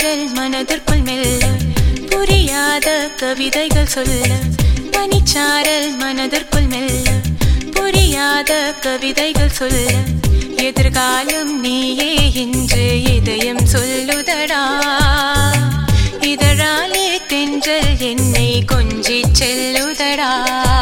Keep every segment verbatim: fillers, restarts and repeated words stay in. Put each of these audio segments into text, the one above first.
பனிச்சாரல் மனதிற்குள் மெல்ல புரியாத கவிதைகள் சொல்ல பனிச்சாரல் மனதிற்குள் மெல்ல புரியாத கவிதைகள் சொல்ல எதிர்காலம் நீயே என்று இதயம் சொல்லுதடா இதழாலே தென்றல் என்னை கொஞ்சி செல்லுதடா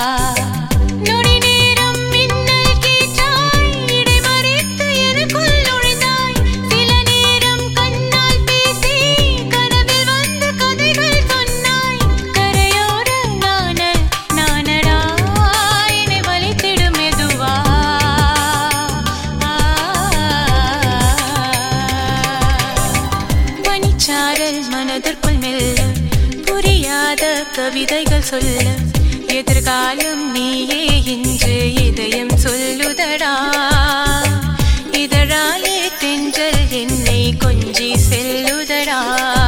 மனதிற்குள் மெல்ல புரியாத கவிதைகள் சொல்ல எதிர்காலம் நீயே என்று இதயம் சொல்லுதடா இதழாலே தென்றல் என்னை கொஞ்சி செல்லுதடா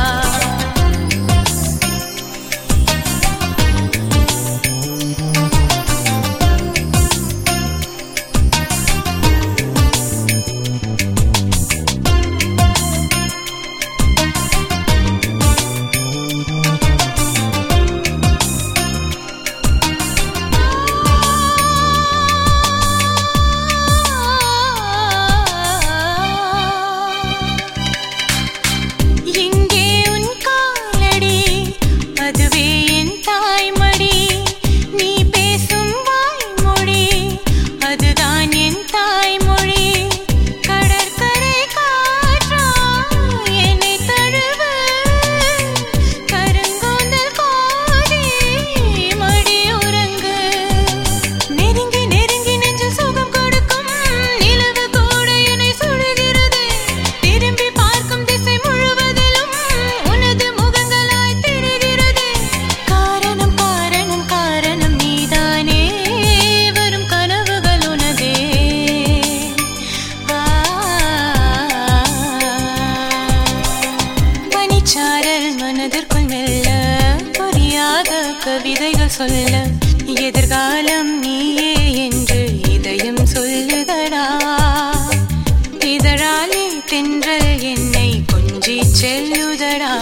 மனதிற்குள் மெல்ல புரியாத கவிதைகள் சொல்ல எதிர்காலம் நீயே என்று இதயம் சொல்லுதடா இதழாலே தென்றல் என்னை கொஞ்சி செல்லுதடா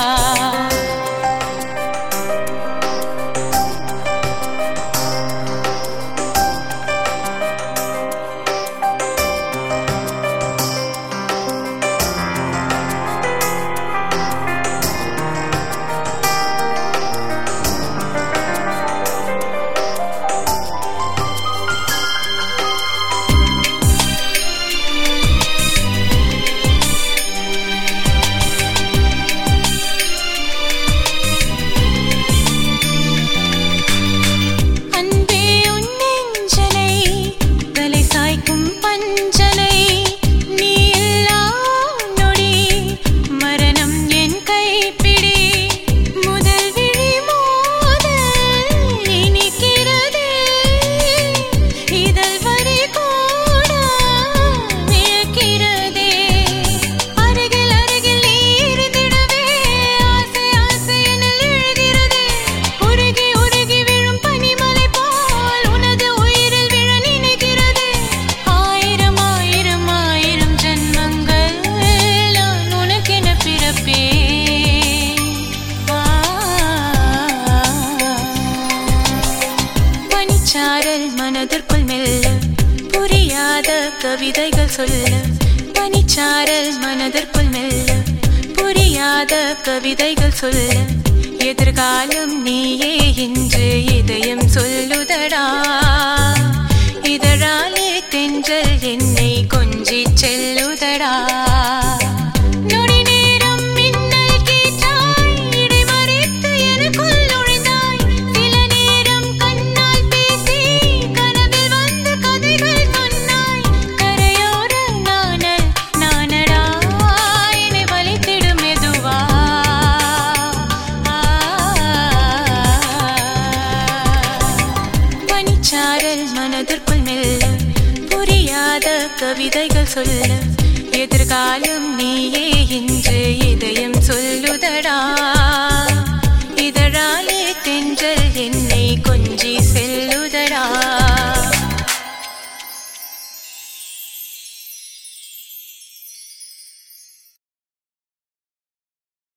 பனிச்சாரல் மனதிற்குள் மெல்ல புரியாத கவிதைகள் சொல்ல பனிச்சாரல் மனதிற்குள் மெல்ல புரியாத கவிதைகள் சொல்ல எதிர்காலம் நீயே என்று இதயம் சொல்லுதடா இதழாலே தென்றல் என்னை கொஞ்சி செல்லுதடா மனதிற்குள் மெல்ல புரியாத கவிதைகள் சொல்ல எதிர்காலம் நீயே